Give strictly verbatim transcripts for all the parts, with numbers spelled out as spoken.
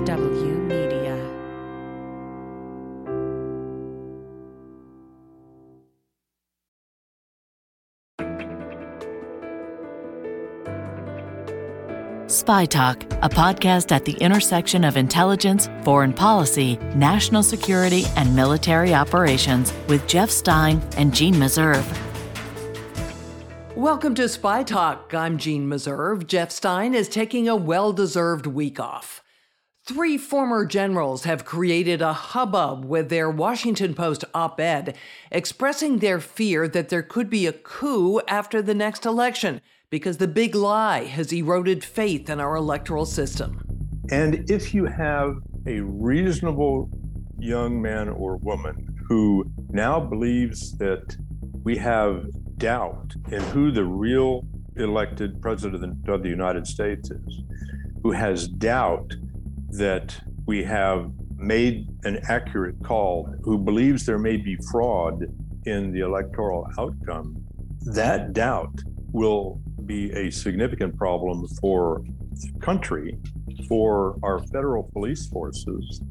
H W Media. Spy Talk, a podcast at the intersection of intelligence, foreign policy, national security, and military operations with Jeff Stein and Jeanne Meserve. Welcome to Spy Talk. I'm Jeanne Meserve. Jeff Stein is taking a well-deserved week off. Three former generals have created a hubbub with their Washington Post op-ed expressing their fear that there could be a coup after the next election because the big lie has eroded faith in our electoral system. And if you have a reasonable young man or woman who now believes that we have doubt in who the real elected president of the United States is, who has doubt that we have made an accurate call, who believes there may be fraud in the electoral outcome, that doubt will be a significant problem for the country, for our federal police forces,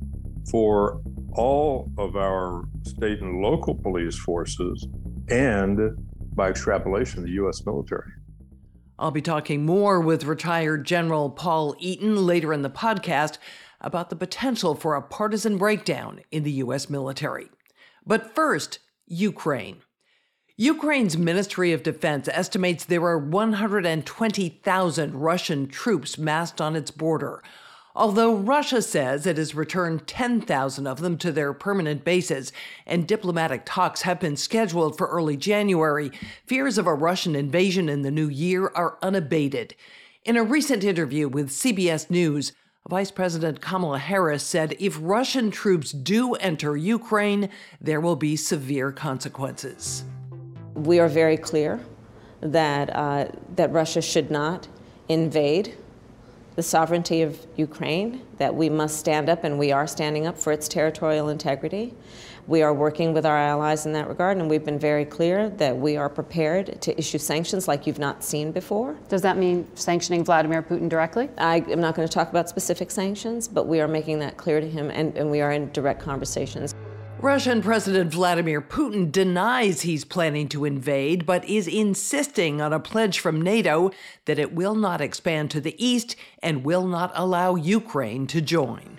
for all of our state and local police forces, and by extrapolation, the U S military. I'll be talking more with retired General Paul Eaton later in the podcast about the potential for a partisan breakdown in the U S military. But first, Ukraine. Ukraine's Ministry of Defense estimates there are one hundred twenty thousand Russian troops massed on its border, although Russia says it has returned ten thousand of them to their permanent bases, and diplomatic talks have been scheduled for early January. Fears of a Russian invasion in the new year are unabated. In a recent interview with C B S News, Vice President Kamala Harris said if Russian troops do enter Ukraine, there will be severe consequences. We are very clear that uh, that Russia should not invade the sovereignty of Ukraine, that we must stand up, and we are standing up for its territorial integrity. We are working with our allies in that regard, and we've been very clear that we are prepared to issue sanctions like you've not seen before. Does that mean sanctioning Vladimir Putin directly? I am not going to talk about specific sanctions, but we are making that clear to him, and, and we are in direct conversations. Russian President Vladimir Putin denies he's planning to invade, but is insisting on a pledge from NATO that it will not expand to the east and will not allow Ukraine to join.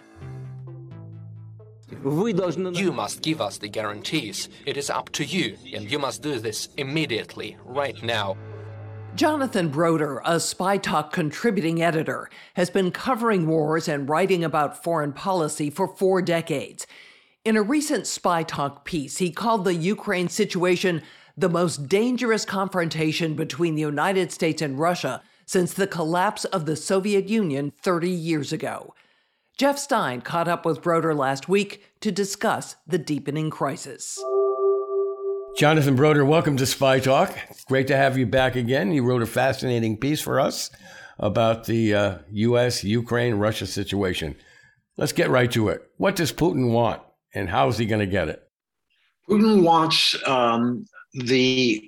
You must give us the guarantees. It is up to you, and you must do this immediately, right now. Jonathan Broder, a Spy Talk contributing editor, has been covering wars and writing about foreign policy for four decades. In a recent Spy Talk piece, he called the Ukraine situation the most dangerous confrontation between the United States and Russia since the collapse of the Soviet Union thirty years ago. Jeff Stein caught up with Broder last week to discuss the deepening crisis. Jonathan Broder, welcome to Spy Talk. Great to have you back again. You wrote a fascinating piece for us about the uh, U S, Ukraine, Russia situation. Let's get right to it. What does Putin want? And how is he going to get it? Putin wants um, the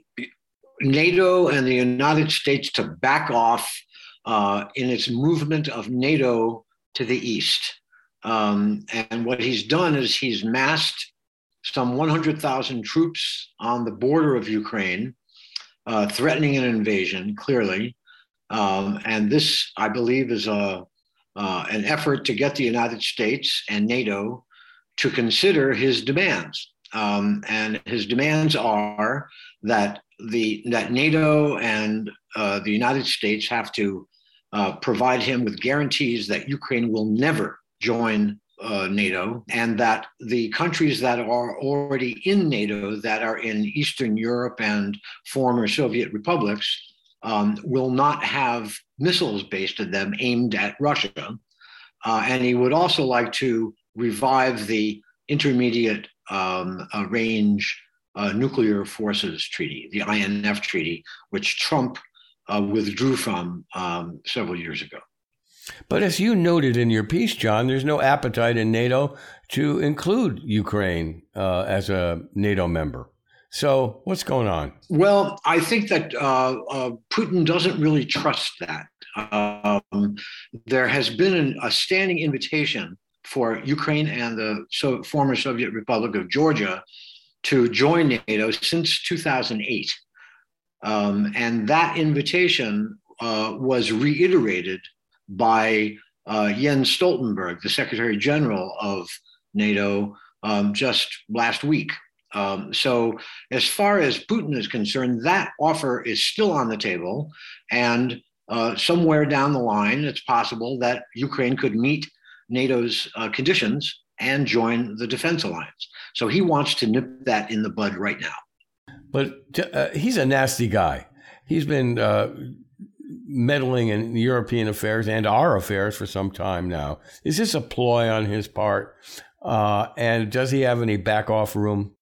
NATO and the United States to back off uh, in its movement of NATO to the east. Um, and what he's done is he's massed some one hundred thousand troops on the border of Ukraine, uh, threatening an invasion, clearly. Um, and this, I believe, is a, uh, an effort to get the United States and NATO to consider his demands. Um, and his demands are that the that NATO and uh, the United States have to uh, provide him with guarantees that Ukraine will never join uh, NATO, and that the countries that are already in NATO, that are in Eastern Europe and former Soviet republics, um, will not have missiles based on them aimed at Russia. Uh, and he would also like to revive the intermediate um, uh, range uh, nuclear forces treaty, the I N F treaty, which Trump uh, withdrew from um, several years ago. But as you noted in your piece, John, there's no appetite in NATO to include Ukraine uh, as a NATO member. So what's going on? Well, I think that uh, uh, Putin doesn't really trust that. Um, there has been an, a standing invitation for Ukraine and the so, former Soviet Republic of Georgia to join NATO since two thousand eight. Um, and that invitation uh, was reiterated by uh, Jens Stoltenberg, the Secretary General of NATO, um, just last week. Um, so as far as Putin is concerned, that offer is still on the table. And uh, somewhere down the line, it's possible that Ukraine could meet NATO's uh, conditions and join the defense alliance. So he wants to nip that in the bud right now. But uh, he's a nasty guy. He's been uh, meddling in European affairs and our affairs for some time now. Is this a ploy on his part? Uh, and does he have any back off room?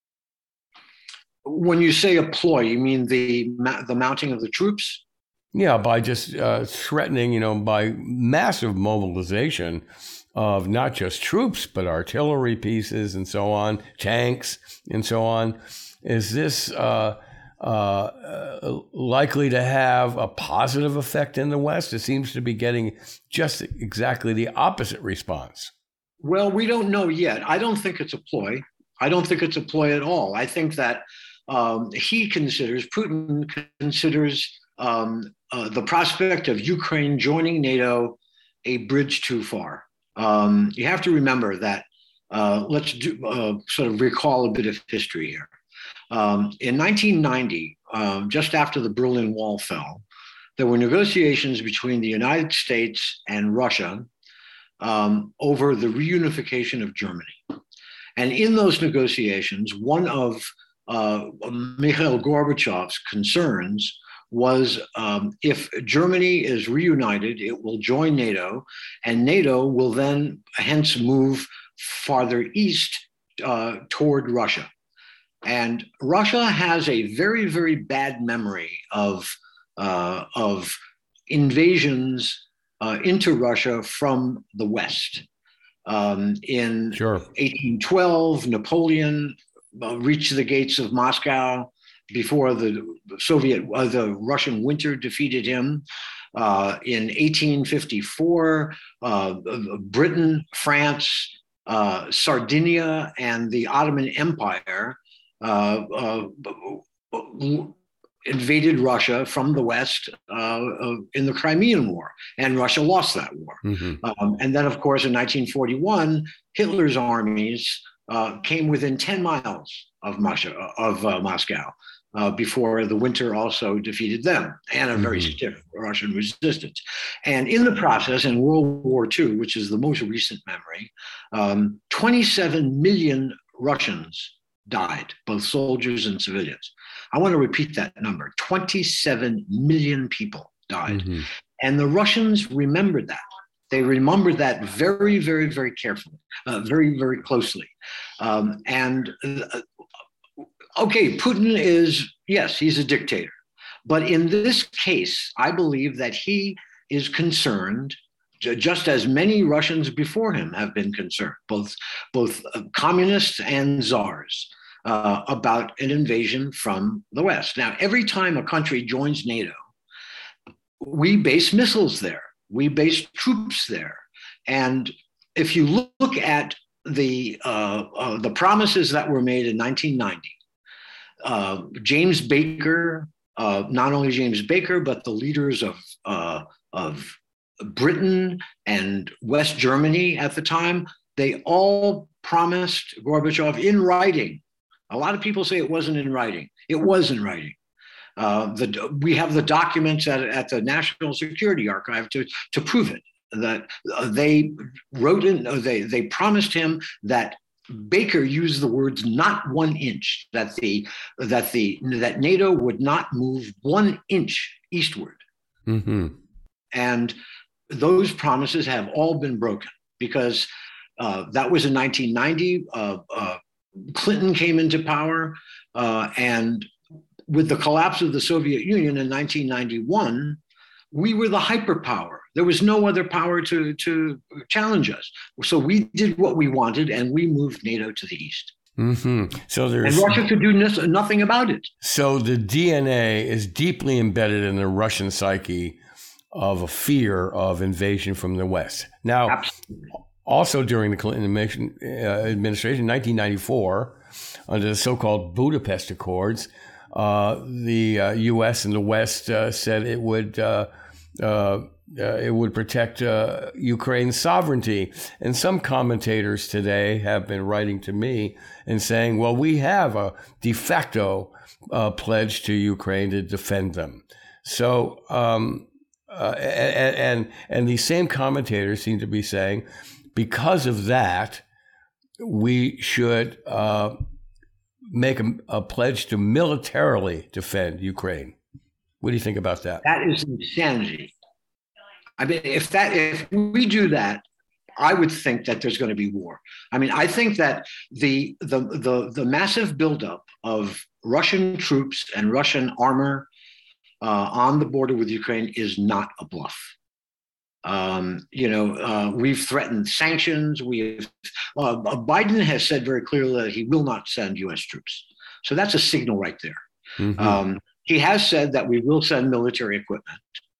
When you say a ploy, you mean the the mounting of the troops? Yeah, by just uh, threatening, you know, by massive mobilization of not just troops, but artillery pieces and so on, tanks and so on. Is this uh, uh, uh, likely to have a positive effect in the West? It seems to be getting just exactly the opposite response. Well, we don't know yet. I don't think it's a ploy. I don't think it's a ploy at all. I think that um, he considers, Putin considers um, uh, the prospect of Ukraine joining NATO a bridge too far. Um, you have to remember that, uh, let's do, uh, sort of recall a bit of history here. Um, in nineteen ninety, um, just after the Berlin Wall fell, there were negotiations between the United States and Russia um, over the reunification of Germany. And in those negotiations, one of uh, Mikhail Gorbachev's concerns was um, if Germany is reunited, it will join NATO, and NATO will then hence move farther east uh, toward Russia. And Russia has a very, very bad memory of, uh, of invasions uh, into Russia from the West. Um, in sure. eighteen twelve, Napoleon uh, reached the gates of Moscow before the Soviet, uh, the Russian winter defeated him. Uh, in eighteen fifty-four, uh, Britain, France, uh, Sardinia, and the Ottoman Empire uh, uh, invaded Russia from the West uh, uh, in the Crimean War, and Russia lost that war. Mm-hmm. Um, and then, of course, in nineteen forty-one, Hitler's armies uh, came within ten miles of, Moscow, of uh, Moscow uh, before the winter also defeated them, and a very mm-hmm. stiff Russian resistance. And in the process, in World War Two, which is the most recent memory, um, twenty-seven million Russians died, both soldiers and civilians. I want to repeat that number. twenty-seven million people died. Mm-hmm. And the Russians remembered that. They remembered that very, very, very carefully, uh, very, very closely. Um, and uh, okay, Putin is, yes, he's a dictator. But in this case, I believe that he is concerned, just as many Russians before him have been concerned, both, both uh, communists and czars, uh, about an invasion from the West. Now, every time a country joins NATO, we base missiles there, we base troops there. And if you look at the, uh, uh, the promises that were made in nineteen ninety, uh, James Baker, uh, not only James Baker, but the leaders of, uh, of Britain and West Germany at the time, they all promised Gorbachev in writing. A lot of people say it wasn't in writing. It was in writing. Uh, the, we have the documents at, at the National Security Archive to, to prove it, that uh, they wrote in, uh, they, they promised him that Baker used the words "not one inch," that the that the that NATO would not move one inch eastward. Mm-hmm. And those promises have all been broken because uh, that was in nineteen ninety. Uh, uh, Clinton came into power, uh, and with the collapse of the Soviet Union in nineteen ninety-one, we were the hyperpower. There was no other power to, to challenge us. So we did what we wanted, and we moved NATO to the east. Mm-hmm. So there's, and Russia could do nothing about it. So the D N A is deeply embedded in the Russian psyche of a fear of invasion from the West. Now, Absolutely. Also during the Clinton administration, in nineteen ninety-four, under the so-called Budapest Accords, uh, the uh, U S and the West uh, said it would uh, uh, uh, it would protect uh, Ukraine's sovereignty. And some commentators today have been writing to me and saying, well, we have a de facto uh, pledge to Ukraine to defend them. So, um, uh, and, and, and these same commentators seem to be saying, because of that, we should uh, make a, a pledge to militarily defend Ukraine. What do you think about that? That is insanity. I mean, if that if we do that, I would think that there's going to be war. I mean, I think that the the the, the massive buildup of Russian troops and Russian armor uh, on the border with Ukraine is not a bluff. Um, you know, uh, we've threatened sanctions. We've uh, Biden has said very clearly that he will not send U S troops. So that's a signal right there. Mm-hmm. Um, he has said that we will send military equipment,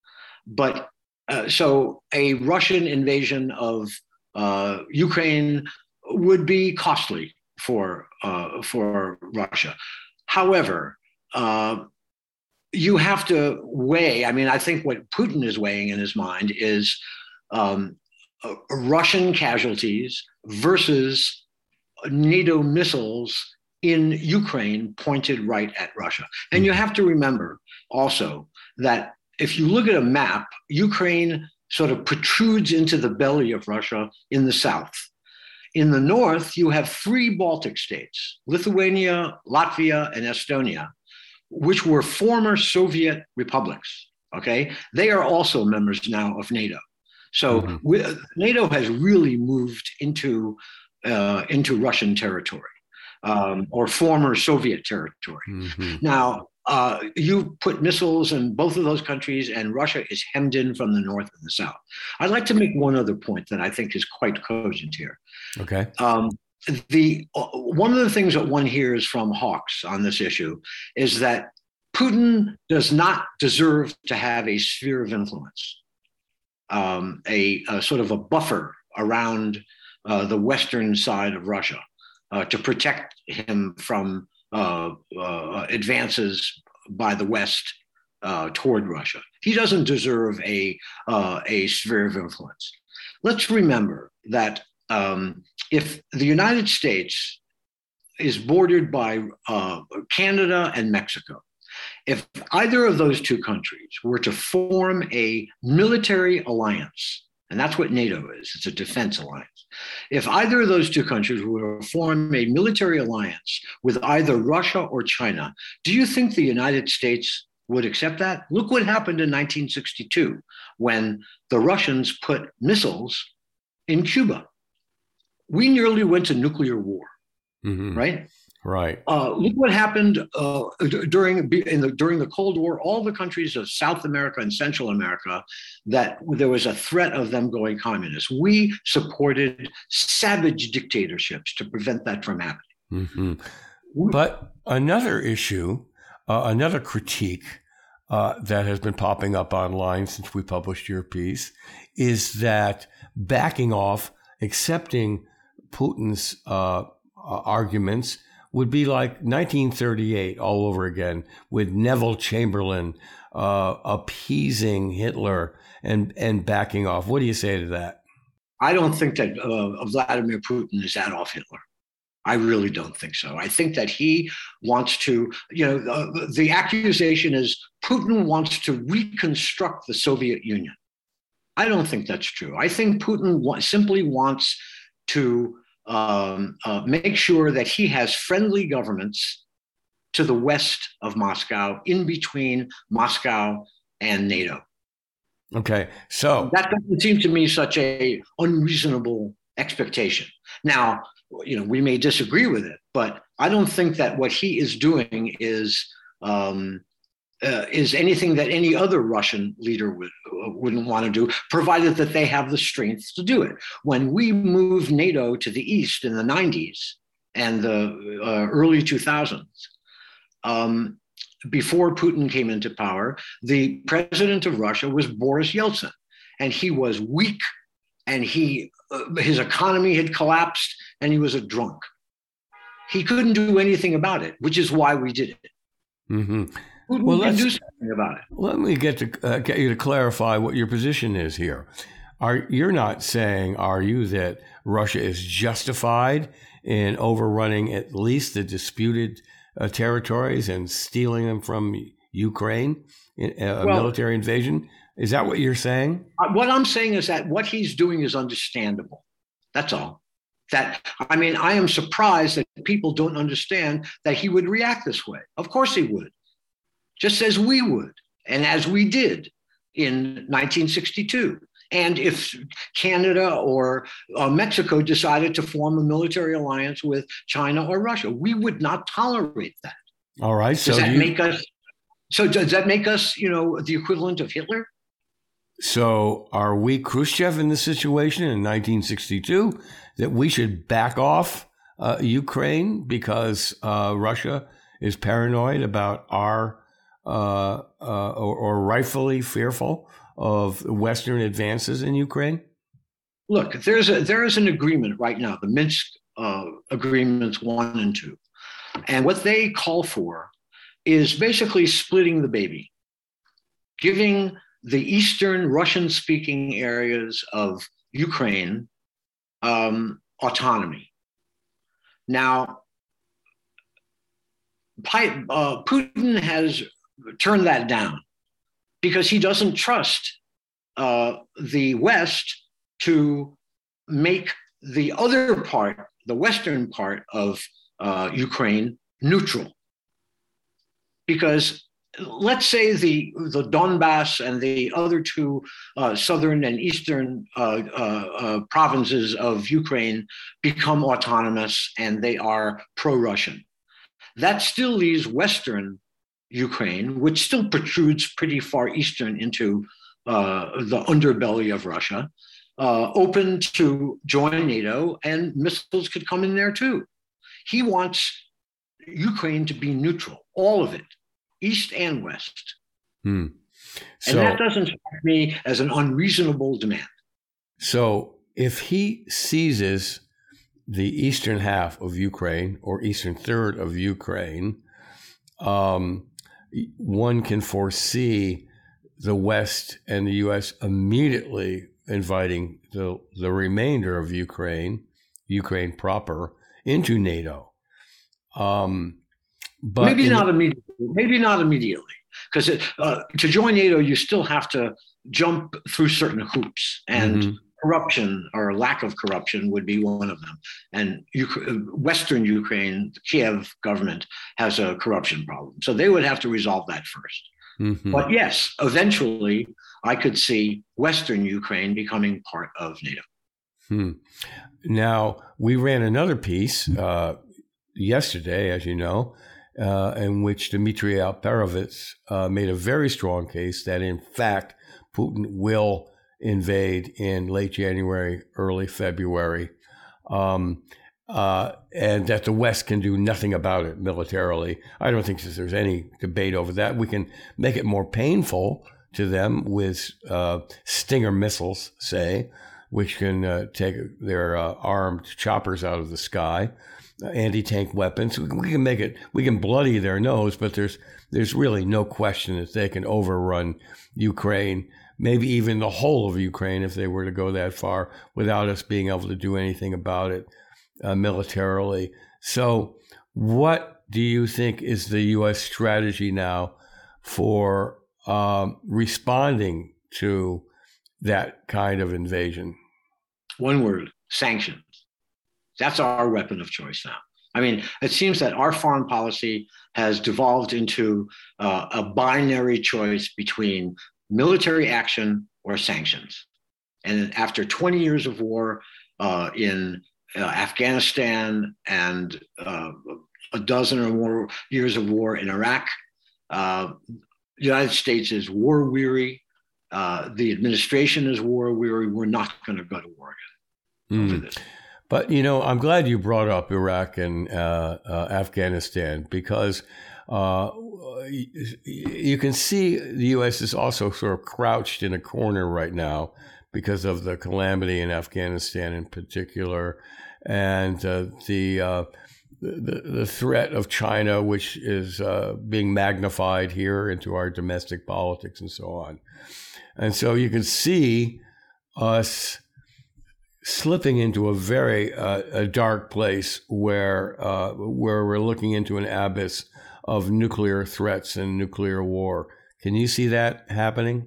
but uh, so a Russian invasion of uh, Ukraine would be costly for uh, for Russia. However, uh, you have to weigh, I mean, I think what Putin is weighing in his mind is um, uh, Russian casualties versus NATO missiles in Ukraine pointed right at Russia. And you have to remember also that if you look at a map, Ukraine sort of protrudes into the belly of Russia in the south. In the north, you have three Baltic states, Lithuania, Latvia, and Estonia, which were former Soviet republics, okay? They are also members now of NATO. So mm-hmm. we, NATO has really moved into, uh, into Russian territory, um, or former Soviet territory. Mm-hmm. Now, uh, you put missiles in both of those countries and Russia is hemmed in from the north and the south. I'd like to make one other point that I think is quite cogent here. Okay. Um, The uh, one of the things that one hears from hawks on this issue is that Putin does not deserve to have a sphere of influence, um, a, a sort of a buffer around uh, the western side of Russia uh, to protect him from uh, uh, advances by the West uh, toward Russia. He doesn't deserve a uh, a sphere of influence. Let's remember that. Um, if the United States is bordered by uh, Canada and Mexico, if either of those two countries were to form a military alliance, and that's what NATO is, it's a defense alliance. If either of those two countries were to form a military alliance with either Russia or China, do you think the United States would accept that? Look what happened in nineteen sixty-two when the Russians put missiles in Cuba. We nearly went to nuclear war, mm-hmm. right? Right. Uh, look what happened uh, during in the during the Cold War. All the countries of South America and Central America, that there was a threat of them going communist. We supported savage dictatorships to prevent that from happening. Mm-hmm. But another issue, uh, another critique uh, that has been popping up online since we published your piece, is that backing off, accepting Putin's uh, uh, arguments would be like nineteen thirty-eight all over again, with Neville Chamberlain uh, appeasing Hitler and, and backing off. What do you say to that? I don't think that uh, Vladimir Putin is Adolf Hitler. I really don't think so. I think that he wants to, you know, uh, the accusation is Putin wants to reconstruct the Soviet Union. I don't think that's true. I think Putin wa- simply wants to um, uh, make sure that he has friendly governments to the west of Moscow, in between Moscow and NATO. Okay, so that doesn't seem to me such a unreasonable expectation. Now, you know, we may disagree with it, but I don't think that what he is doing is um, uh, is anything that any other Russian leader would wouldn't want to do, provided that they have the strength to do it. When we moved NATO to the east in the nineties and the uh, early two thousands, um, before Putin came into power, the president of Russia was Boris Yeltsin, and he was weak, and he uh, his economy had collapsed, and he was a drunk. He couldn't do anything about it, which is why we did it. Mm-hmm. Putin well, can let's do something about it. Let me get to uh, get you to clarify what your position is here. Are you're not saying, are you, that Russia is justified in overrunning at least the disputed uh, territories and stealing them from Ukraine in a well, military invasion? Is that what you're saying? What I'm saying is that what he's doing is understandable. That's all. That, I mean, I am surprised that people don't understand that he would react this way. Of course he would, just as we would, and as we did in nineteen sixty-two. And if Canada or uh, Mexico decided to form a military alliance with China or Russia, we would not tolerate that. All right. Does So that you, make us? So does that make us, you know, the equivalent of Hitler? So are we Khrushchev in this situation in nineteen sixty-two, that we should back off uh, Ukraine because uh, Russia is paranoid about our uh, uh, or, or rightfully fearful of Western advances in Ukraine? Look, there's a there is an agreement right now, the Minsk uh, agreements one and two, and what they call for is basically splitting the baby, giving the eastern Russian-speaking areas of Ukraine um, autonomy. Now, uh, Putin has turned that down because he doesn't trust uh, the West to make the other part, the western part of uh, Ukraine, neutral. Because let's say the, the Donbass and the other two uh, southern and eastern uh, uh, uh, provinces of Ukraine become autonomous and they are pro-Russian. That still leaves western Ukraine, which still protrudes pretty far eastern into uh, the underbelly of Russia, uh, open to join NATO, and missiles could come in there too. He wants Ukraine to be neutral, all of it, east and west. Hmm. So, and that doesn't strike me as an unreasonable demand. So if he seizes the eastern half of Ukraine or eastern third of Ukraine, um, one can foresee the West and the U S immediately inviting the, the remainder of Ukraine, Ukraine proper, into NATO. Um, but maybe in, not immediately. Maybe not immediately, because uh, to join NATO, you still have to jump through certain hoops, and mm-hmm. corruption or lack of corruption would be one of them. And Ukraine, Western Ukraine, the Kiev government has a corruption problem, so they would have to resolve that first. Mm-hmm. But yes, eventually, I could see Western Ukraine becoming part of NATO. Hmm. Now, we ran another piece uh, yesterday, as you know, uh, in which Dmitry Alperovitz uh, made a very strong case that, in fact, Putin will invade in late January, early February, um, uh, and that the West can do nothing about it militarily. I don't think that there's any debate over that. We can make it more painful to them with uh, Stinger missiles, say, which can uh, take their uh, armed choppers out of the sky, uh, anti-tank weapons. We, we can make it, we can bloody their nose, but there's there's really no question that they can overrun Ukraine, maybe even the whole of Ukraine if they were to go that far, without us being able to do anything about it uh, militarily. So what do you think is the U S strategy now for um, responding to that kind of invasion? One word: sanctions. That's our weapon of choice now. I mean, it seems that our foreign policy has devolved into uh, a binary choice between military action or sanctions. And after twenty years of war uh, in uh, Afghanistan and uh, a dozen or more years of war in Iraq, uh, the United States is war weary. Uh, the administration is war weary. We're not going to go to war again over mm. this. But, you know, I'm glad you brought up Iraq and uh, uh, Afghanistan, because Uh, you can see the U S is also sort of crouched in a corner right now because of the calamity in Afghanistan in particular, and uh, the, uh, the the threat of China, which is uh, being magnified here into our domestic politics and so on. And so you can see us slipping into a very uh, a dark place where uh, where we're looking into an abyss of nuclear threats and nuclear war. Can you see that happening?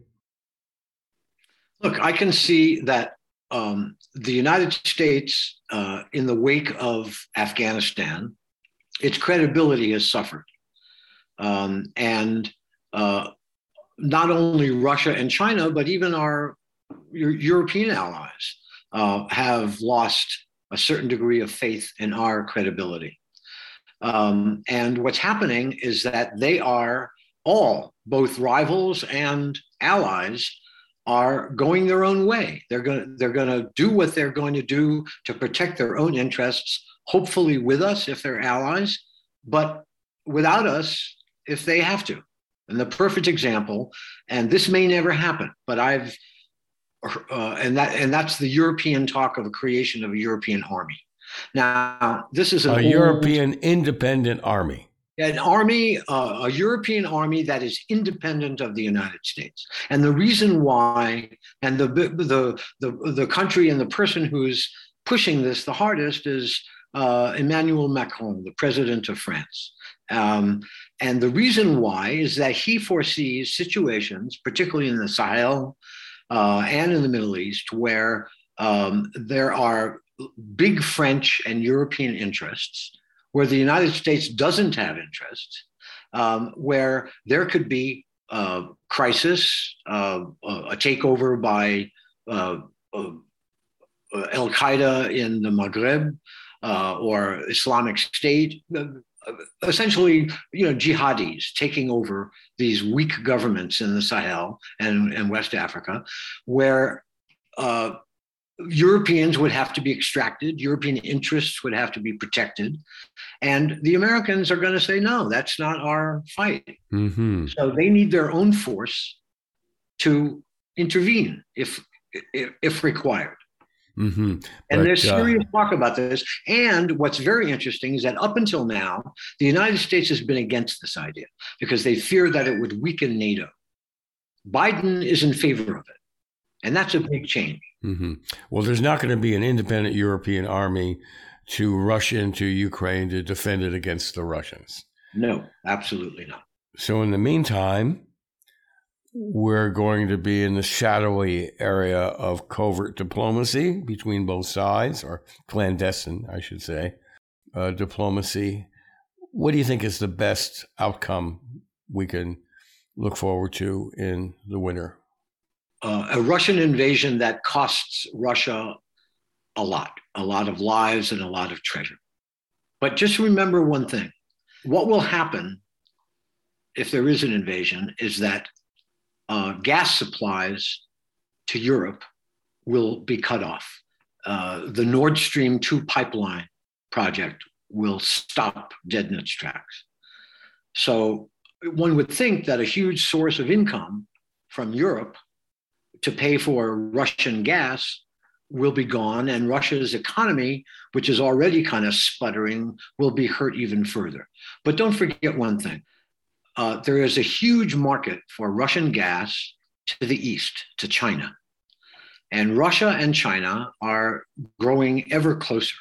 Look, I can see that um, the United States, uh, in the wake of Afghanistan, its credibility has suffered. Um, and uh, not only Russia and China, but even our European allies uh, have lost a certain degree of faith in our credibility. Um, and what's happening is that they are all, both rivals and allies, are going their own way. They're going they're going to do what they're going to do to protect their own interests, hopefully with us if they're allies, but without us if they have to. And the perfect example, and this may never happen, but I've uh, and that and that's the European talk of the creation of a European army. Now, this is an a old, European independent army. An army, uh, a European army that is independent of the United States. And the reason why, and the the the, the country and the person who's pushing this the hardest is uh, Emmanuel Macron, the president of France. Um, and the reason why is that he foresees situations, particularly in the Sahel uh, and in the Middle East, where um, there are big French and European interests, where the United States doesn't have interests, um, where there could be uh, crisis, uh, a takeover by uh, uh, Al-Qaeda in the Maghreb uh, or Islamic State, uh, essentially, you know, jihadis taking over these weak governments in the Sahel and, and West Africa, where uh, Europeans would have to be extracted, European interests would have to be protected, and the Americans are going to say, no, that's not our fight. Mm-hmm. So they need their own force to intervene if if, if required. Mm-hmm. And but, there's serious uh... talk about this. And what's very interesting is that up until now, the United States has been against this idea because they fear that it would weaken NATO. Biden is in favor of it. And that's a big change. Mm-hmm. Well, there's not going to be an independent European army to rush into Ukraine to defend it against the Russians. No, absolutely not. So in the meantime, we're going to be in the shadowy area of covert diplomacy between both sides, or clandestine, I should say, uh, diplomacy. What do you think is the best outcome we can look forward to in the winter? Uh, a Russian invasion that costs Russia a lot, a lot of lives and a lot of treasure. But just remember one thing. What will happen if there is an invasion is that uh, gas supplies to Europe will be cut off. Uh, the Nord Stream two pipeline project will stop dead in its tracks. So one would think that a huge source of income from Europe to pay for Russian gas will be gone, and Russia's economy, which is already kind of sputtering, will be hurt even further. But don't forget one thing. Uh, there is a huge market for Russian gas to the east, to China. And Russia and China are growing ever closer.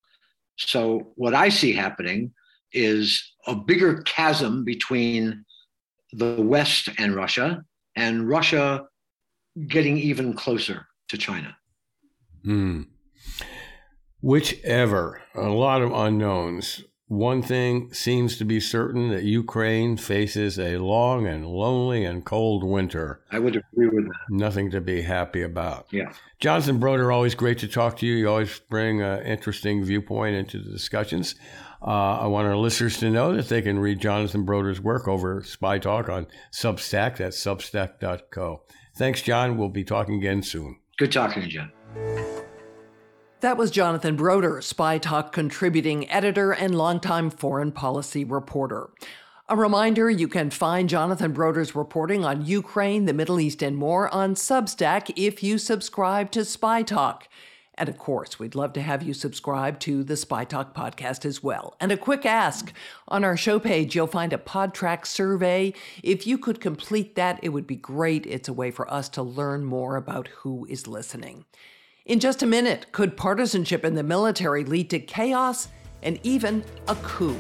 So what I see happening is a bigger chasm between the West and Russia, and Russia getting even closer to China. Hmm. Whichever, a lot of unknowns. One thing seems to be certain, that Ukraine faces a long and lonely and cold winter. I would agree with that. Nothing to be happy about. Yeah. Jonathan Broder, always great to talk to you. You always bring an interesting viewpoint into the discussions. Uh, I want our listeners to know that they can read Jonathan Broder's work over Spy Talk on Substack. That's substack dot co. Thanks, John. We'll be talking again soon. Good talking to you, John. That was Jonathan Broder, Spy Talk contributing editor and longtime foreign policy reporter. A reminder, you can find Jonathan Broder's reporting on Ukraine, the Middle East, and more on Substack if you subscribe to Spy Talk. And of course, we'd love to have you subscribe to the Spy Talk podcast as well. And a quick ask, on our show page, you'll find a PodTrack survey. If you could complete that, it would be great. It's a way for us to learn more about who is listening. In just a minute, could partisanship in the military lead to chaos and even a coup?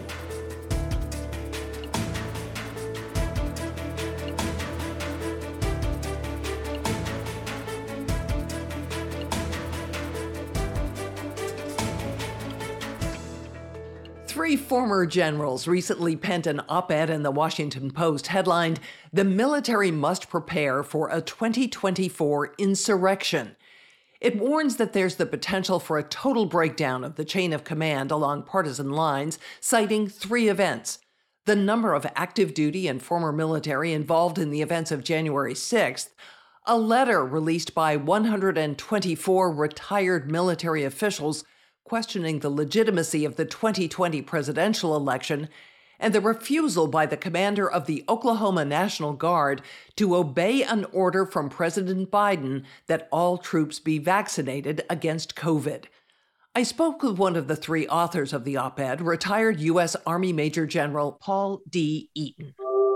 Three former generals recently penned an op-ed in the Washington Post headlined, "The Military Must Prepare for a twenty twenty-four Insurrection." It warns that there's the potential for a total breakdown of the chain of command along partisan lines, citing three events: the number of active duty and former military involved in the events of January sixth, a letter released by one hundred twenty-four retired military officials questioning the legitimacy of the twenty twenty presidential election, and the refusal by the commander of the Oklahoma National Guard to obey an order from President Biden that all troops be vaccinated against COVID. I spoke with one of the three authors of the op-ed, retired U S Army Major General Paul D. Eaton.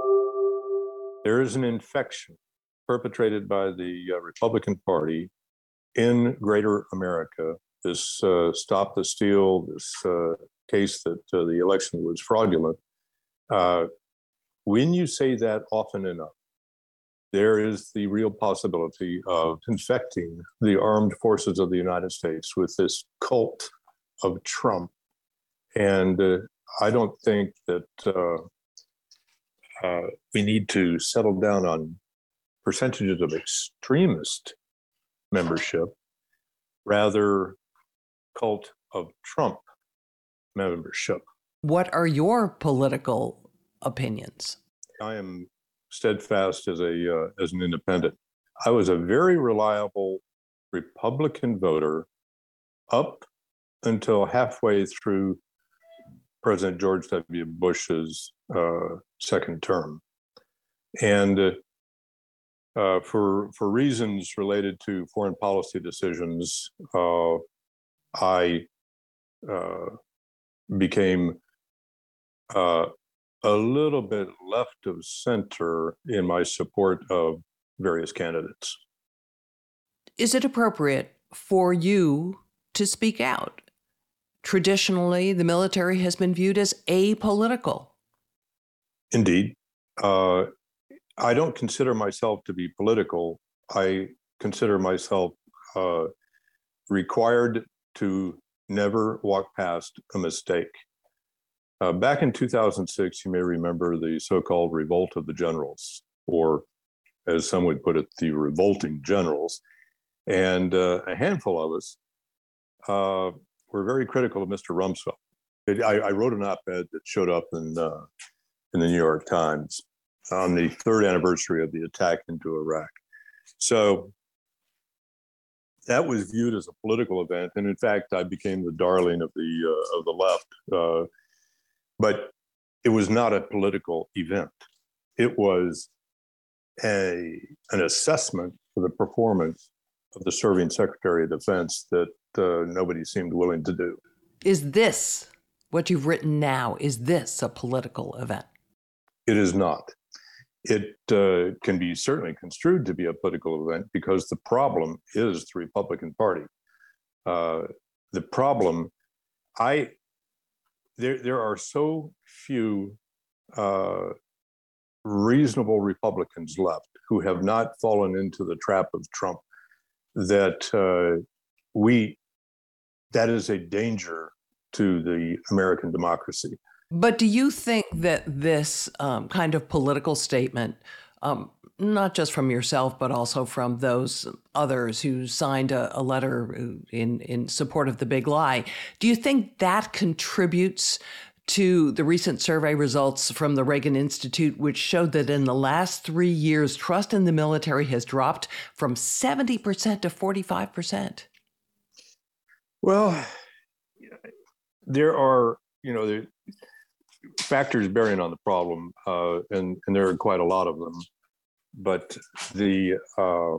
There is an infection perpetrated by the uh, Republican Party in Greater America. This uh, Stop the Steal, this uh, case that uh, the election was fraudulent. Uh, when you say that often enough, there is the real possibility of infecting the armed forces of the United States with this cult of Trump. And uh, I don't think that uh, uh, we need to settle down on percentages of extremist membership, rather cult of Trump membership. What are your political opinions? I am steadfast as a uh, as an independent. I was a very reliable Republican voter up until halfway through President George W. Bush's uh, second term, and uh, uh, for for reasons related to foreign policy decisions, uh, I uh, became uh, a little bit left of center in my support of various candidates. Is it appropriate for you to speak out? Traditionally, the military has been viewed as apolitical. Indeed. Uh, I don't consider myself to be political. I consider myself uh, required to never walk past a mistake. Uh, back in two thousand six, you may remember the so-called Revolt of the Generals, or as some would put it, the Revolting Generals. And uh, a handful of us uh, were very critical of Mister Rumsfeld. It, I, I wrote an op-ed that showed up in, uh, in the New York Times on the third anniversary of the attack into Iraq. So that was viewed as a political event, and in fact, I became the darling of the uh, of the left. Uh, but it was not a political event. It was a an assessment for the performance of the serving Secretary of Defense that uh, nobody seemed willing to do. Is this what you've written now? Is this a political event? It is not. It uh, can be certainly construed to be a political event because the problem is the Republican Party. Uh, the problem, I there there are so few uh, reasonable Republicans left who have not fallen into the trap of Trump that uh, we that is a danger to the American democracy. But do you think that this um, kind of political statement, um, not just from yourself, but also from those others who signed a, a letter in, in support of the big lie, do you think that contributes to the recent survey results from the Reagan Institute, which showed that in the last three years, trust in the military has dropped from seventy percent to forty-five percent? Well, there are, you know, there, factors bearing on the problem, uh, and, and there are quite a lot of them. But the, uh,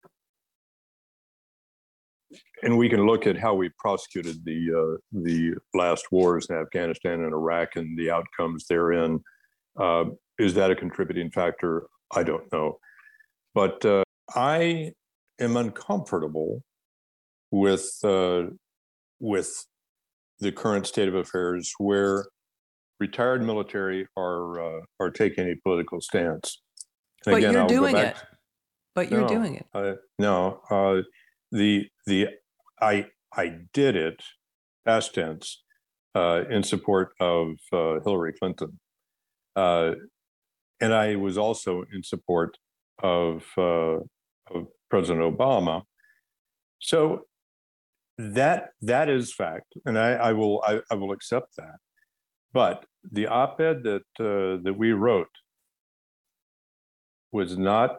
and we can look at how we prosecuted the uh, the last wars in Afghanistan and Iraq and the outcomes therein. Uh, is that a contributing factor? I don't know. But uh, I am uncomfortable with uh, with the current state of affairs, where retired military are uh, are taking a political stance. And but again, you're I'll doing go it. back. But you're No, doing it. Uh, no, uh, the the I I did it, past tense, uh, in support of uh, Hillary Clinton, uh, and I was also in support of uh, of President Obama. So that that is fact, and I, I will I, I will accept that. But the op-ed that uh, that we wrote was not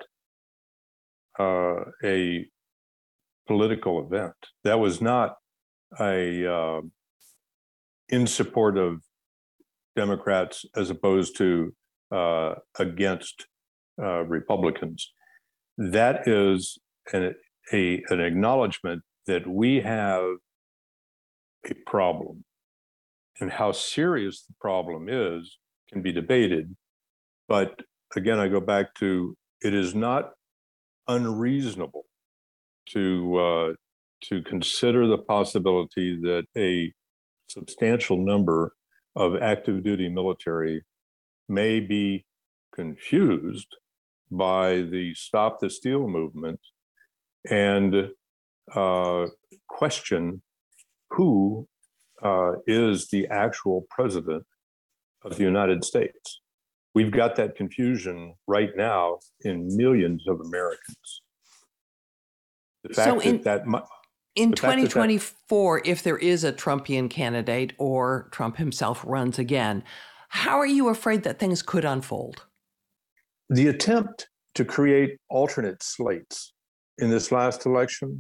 uh, a political event. That was not a uh, in support of Democrats as opposed to uh, against uh, Republicans. That is an, a, an acknowledgement that we have a problem, and how serious the problem is can be debated. But again, I go back to, it is not unreasonable to uh, to consider the possibility that a substantial number of active duty military may be confused by the Stop the Steal movement and uh, question who uh, is the actual president of the United States. We've got that confusion right now in millions of Americans. The fact So in, that, that mu- in the fact that twenty twenty-four, that, if there is a Trumpian candidate or Trump himself runs again, how are you afraid that things could unfold? The attempt to create alternate slates in this last election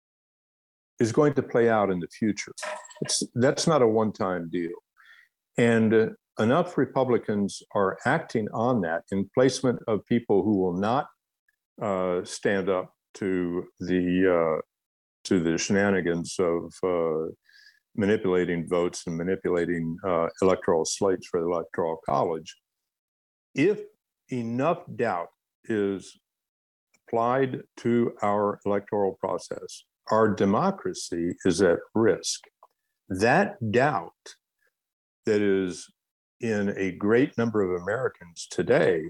is going to play out in the future. It's, that's not a one-time deal. And uh, enough Republicans are acting on that in placement of people who will not uh, stand up to the uh, to the shenanigans of uh, manipulating votes and manipulating uh, electoral slates for the Electoral College. If enough doubt is applied to our electoral process, our democracy is at risk. That doubt that is in a great number of Americans today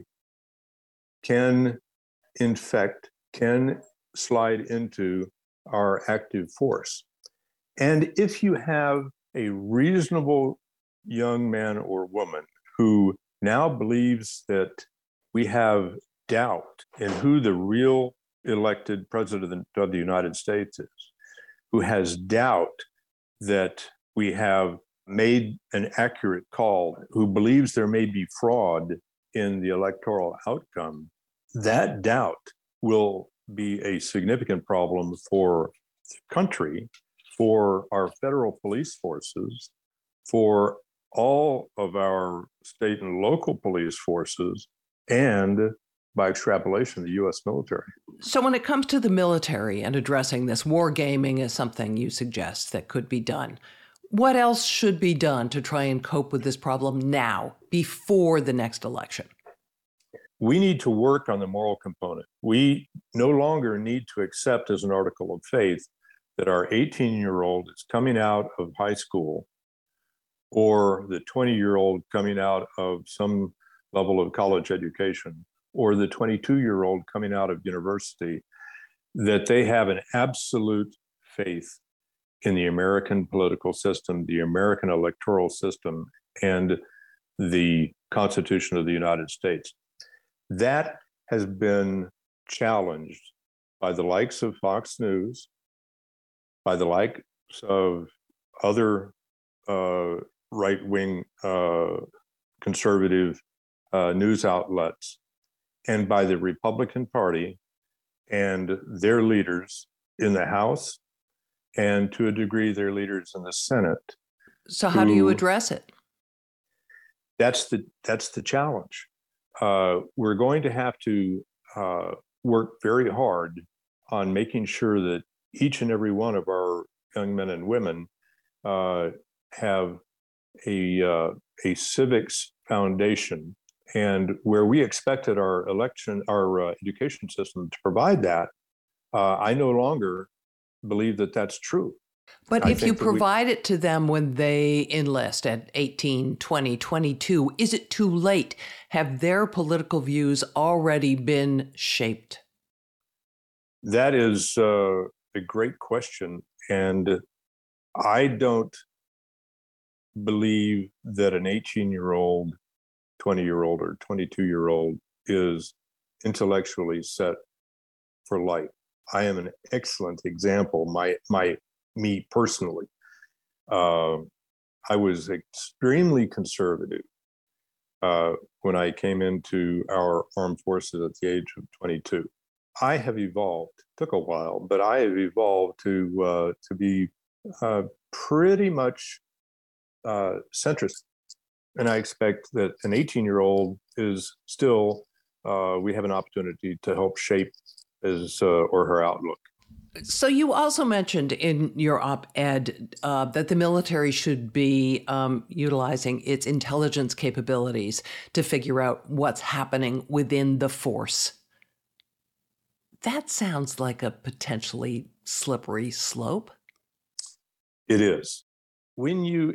can infect, can slide into our active force. And if you have a reasonable young man or woman who now believes that we have doubt in who the real elected president of the United States is, who has doubt that we have made an accurate call, who believes there may be fraud in the electoral outcome, that doubt will be a significant problem for the country, for our federal police forces, for all of our state and local police forces, and by extrapolation, the U S military. So when it comes to the military and addressing this, wargaming is something you suggest that could be done. What else should be done to try and cope with this problem now, before the next election? We need to work on the moral component. We no longer need to accept as an article of faith that our eighteen-year-old is coming out of high school, or the twenty-year-old coming out of some level of college education, or the twenty-two-year-old coming out of university, that they have an absolute faith in the American political system, the American electoral system, and the Constitution of the United States. That has been challenged by the likes of Fox News, by the likes of other uh, right-wing uh, conservative uh, news outlets, and by the Republican Party and their leaders in the House, and to a degree, their leaders in the Senate. So how do you address it? that's the that's the challenge. Uh, we're going to have to uh, work very hard on making sure that each and every one of our young men and women uh, have a uh, a civics foundation, and where we expected our election, our uh, education system to provide that, uh, I no longer believe that that's true. But I if you think that we- provide it to them when they enlist at eighteen, twenty, twenty-two, is it too late? Have their political views already been shaped? That is uh, a great question. And I don't believe that an eighteen-year-old, twenty-year-old, or twenty-two-year-old is intellectually set for life. I am an excellent example, my my me personally. Uh, I was extremely conservative uh, when I came into our armed forces at the age of twenty-two. I have evolved, took a while, but I have evolved to uh, to be uh, pretty much uh, centrist. And I expect that an eighteen-year-old is still, uh, we have an opportunity to help shape his uh, or her outlook. So you also mentioned in your op-ed uh, that the military should be um, utilizing its intelligence capabilities to figure out what's happening within the force. That sounds like a potentially slippery slope. It is. When you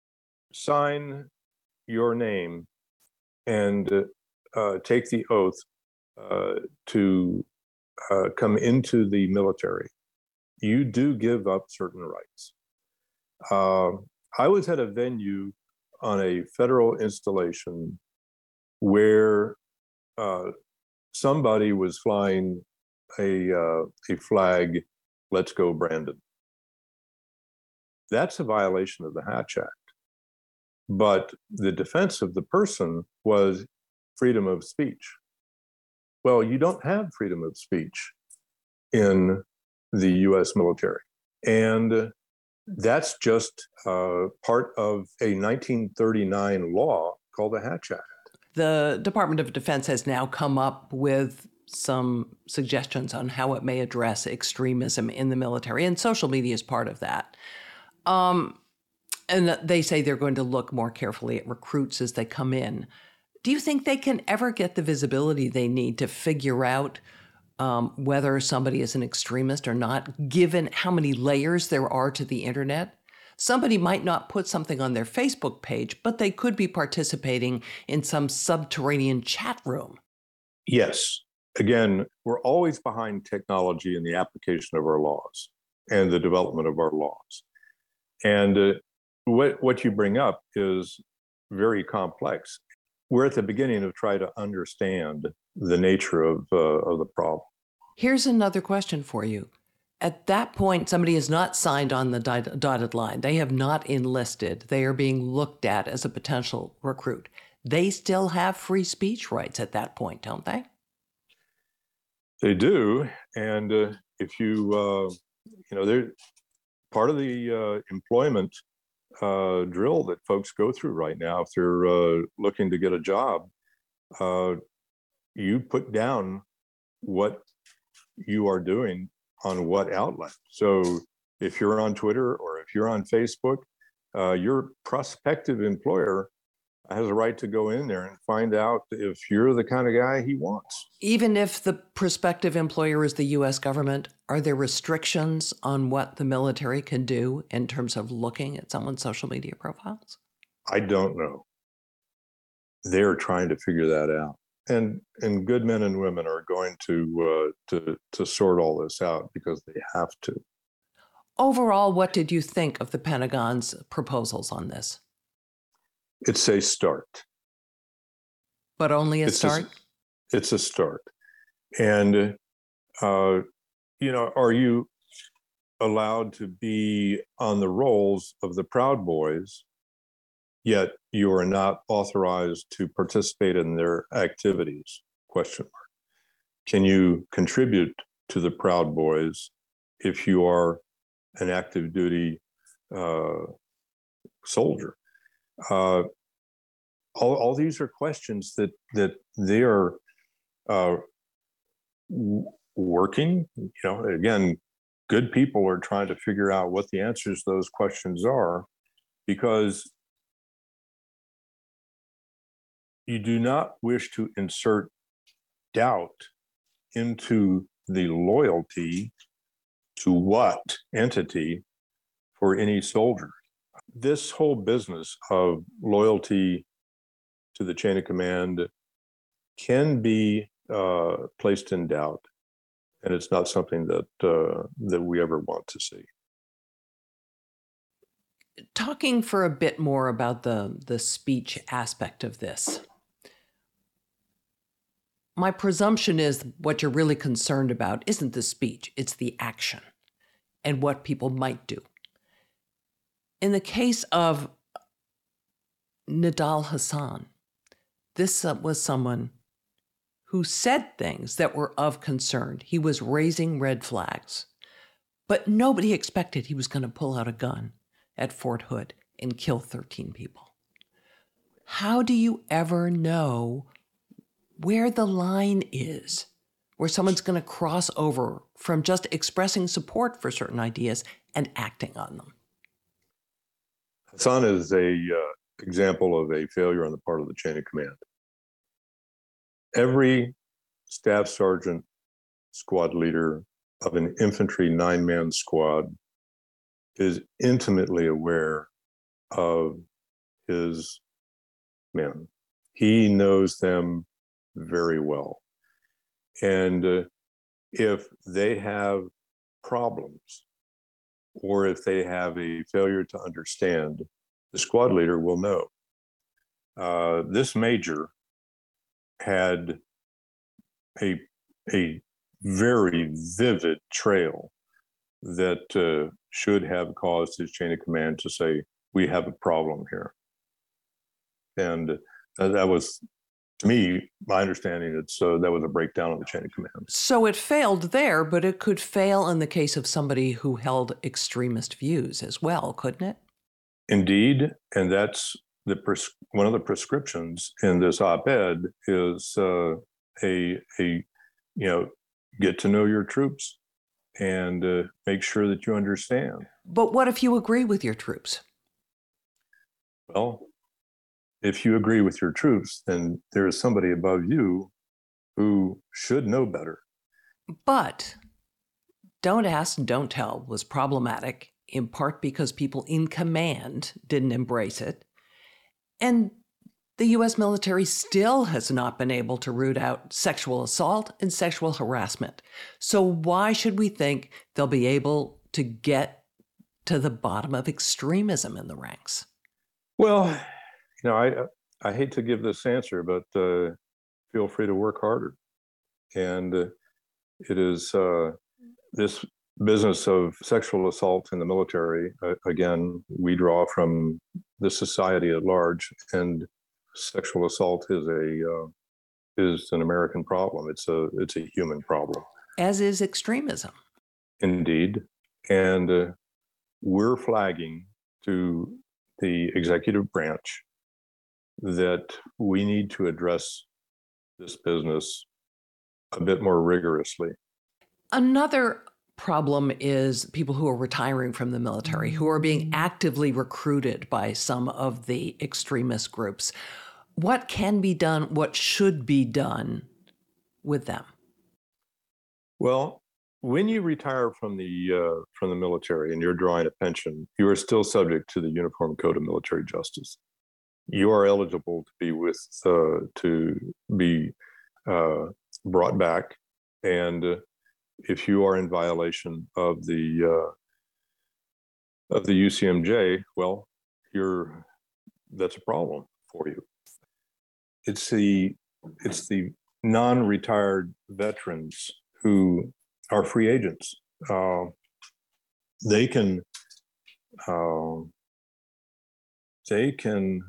sign your name and uh, take the oath uh, to uh, come into the military, you do give up certain rights. Uh, I was at a venue on a federal installation where uh, somebody was flying a uh, a flag, "Let's go, Brandon." That's a violation of the Hatch Act. But the defense of the person was freedom of speech. Well, you don't have freedom of speech in the U S military. And that's just uh, part of a nineteen thirty-nine law called the Hatch Act. The Department of Defense has now come up with some suggestions on how it may address extremism in the military, and social media is part of that. Um, and they say they're going to look more carefully at recruits as they come in. Do you think they can ever get the visibility they need to figure out um, whether somebody is an extremist or not, given how many layers there are to the internet? Somebody might not put something on their Facebook page, but they could be participating in some subterranean chat room. Yes. Again, we're always behind technology in the application of our laws and the development of our laws. And uh, what, what you bring up is very complex. We're at the beginning of trying to understand the nature of, uh, of the problem. Here's another question for you. At that point, somebody is not signed on the dotted line. They have not enlisted. They are being looked at as a potential recruit. They still have free speech rights at that point, don't they? They do. And uh, if you, uh, you know, they're part of the uh, employment uh, drill that folks go through right now, if they're uh, looking to get a job, uh, you put down what you are doing on what outlet. So if you're on Twitter or if you're on Facebook, uh, your prospective employer has a right to go in there and find out if you're the kind of guy he wants. Even if the prospective employer is the U S government, are there restrictions on what the military can do in terms of looking at someone's social media profiles? I don't know. They're trying to figure that out. And and good men and women are going to uh, to to sort all this out because they have to. Overall, what did you think of the Pentagon's proposals on this? It's a start. But only a it's start? A, it's a start. And, uh, you know, are you allowed to be on the rolls of the Proud Boys, yet you are not authorized to participate in their activities? Question mark. Can you contribute to the Proud Boys if you are an active duty uh, soldier? Uh, all, all these are questions that that they are uh, w- working. You know, again, good people are trying to figure out what the answers to those questions are, because you do not wish to insert doubt into the loyalty to what entity for any soldier. This whole business of loyalty to the chain of command can be uh, placed in doubt, and it's not something that uh, that we ever want to see. Talking for a bit more about the, the speech aspect of this, my presumption is what you're really concerned about isn't the speech, it's the action and what people might do. In the case of Nidal Hasan, this was someone who said things that were of concern. He was raising red flags, but nobody expected he was going to pull out a gun at Fort Hood and kill thirteen people. How do you ever know where the line is, where someone's going to cross over from just expressing support for certain ideas and acting on them? Hasan is a uh, example of a failure on the part of the chain of command. Every staff sergeant, squad leader of an infantry nine-man squad is intimately aware of his men. He knows them very well. And uh, if they have problems, or if they have a failure to understand, the squad leader will know. Uh, this major had a, a very vivid trail that uh, should have caused his chain of command to say, we have a problem here. And uh, that was, to me, my understanding, it's uh, that was a breakdown of the chain of command. So it failed there, but it could fail in the case of somebody who held extremist views as well, couldn't it? Indeed, and that's the pres- one of the prescriptions in this op-ed is uh, a a you know get to know your troops and uh, make sure that you understand. But what if you agree with your troops? Well, if you agree with your troops, then there is somebody above you who should know better. But don't ask, don't tell was problematic, in part because people in command didn't embrace it. And the U S military still has not been able to root out sexual assault and sexual harassment. So why should we think they'll be able to get to the bottom of extremism in the ranks? Well, you know, I I hate to give this answer, but uh, feel free to work harder. And uh, it is uh, this business of sexual assault in the military. Uh, again, we draw from the society at large, and sexual assault is a uh, is an American problem. It's a it's a human problem. As is extremism. Indeed, and uh, we're flagging to the executive branch that we need to address this business a bit more rigorously. Another problem is people who are retiring from the military, who are being actively recruited by some of the extremist groups. What can be done, what should be done with them? Well, when you retire from the uh, from the military and you're drawing a pension, you are still subject to the Uniform Code of Military Justice. You are eligible to be with uh, to be uh, brought back, and uh, if you are in violation of the uh, of the U C M J, well, you're that's a problem for you. It's the it's the non-retired veterans who are free agents. Uh, they can uh, they can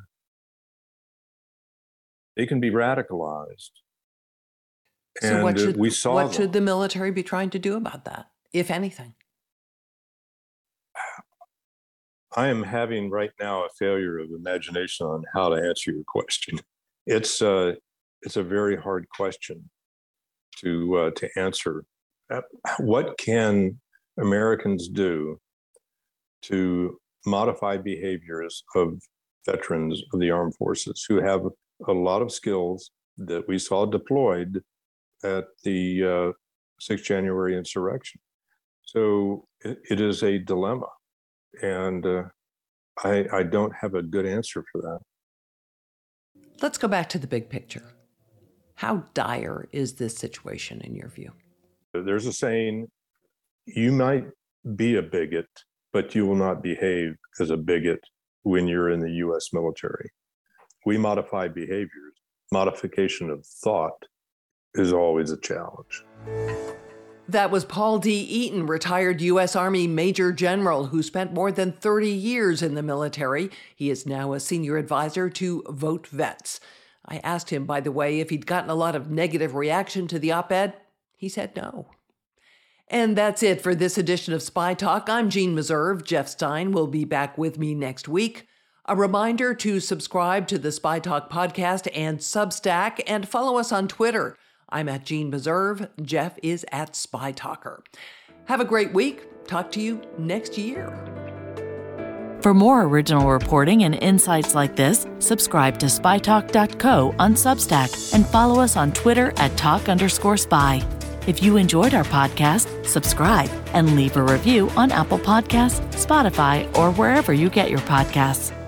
they can be radicalized. So and what should we saw what them. should the military be trying to do about that, if anything? I am having right now a failure of imagination on how to answer your question. It's uh, it's a very hard question to uh, to answer. What can Americans do to modify behaviors of veterans of the armed forces who have a lot of skills that we saw deployed at the uh, sixth January insurrection? So it, it is a dilemma, and uh, I, I don't have a good answer for that. Let's go back to the big picture. How dire is this situation in your view? There's a saying, you might be a bigot, but you will not behave as a bigot when you're in the U S military. We modify behaviors. Modification of thought is always a challenge. That was Paul D. Eaton, retired U S Army Major General who spent more than thirty years in the military. He is now a senior advisor to Vote Vets. I asked him, by the way, if he'd gotten a lot of negative reaction to the op-ed. He said no. And that's it for this edition of Spy Talk. I'm Jeanne Meserve. Jeff Stein will be back with me next week. A reminder to subscribe to the Spy Talk podcast and Substack, and follow us on Twitter. I'm at Jeanne Meserve. Jeff is at Spy Talker. Have a great week. Talk to you next year. For more original reporting and insights like this, subscribe to spy talk dot co on Substack and follow us on Twitter at talk underscore spy. If you enjoyed our podcast, subscribe and leave a review on Apple Podcasts, Spotify, or wherever you get your podcasts.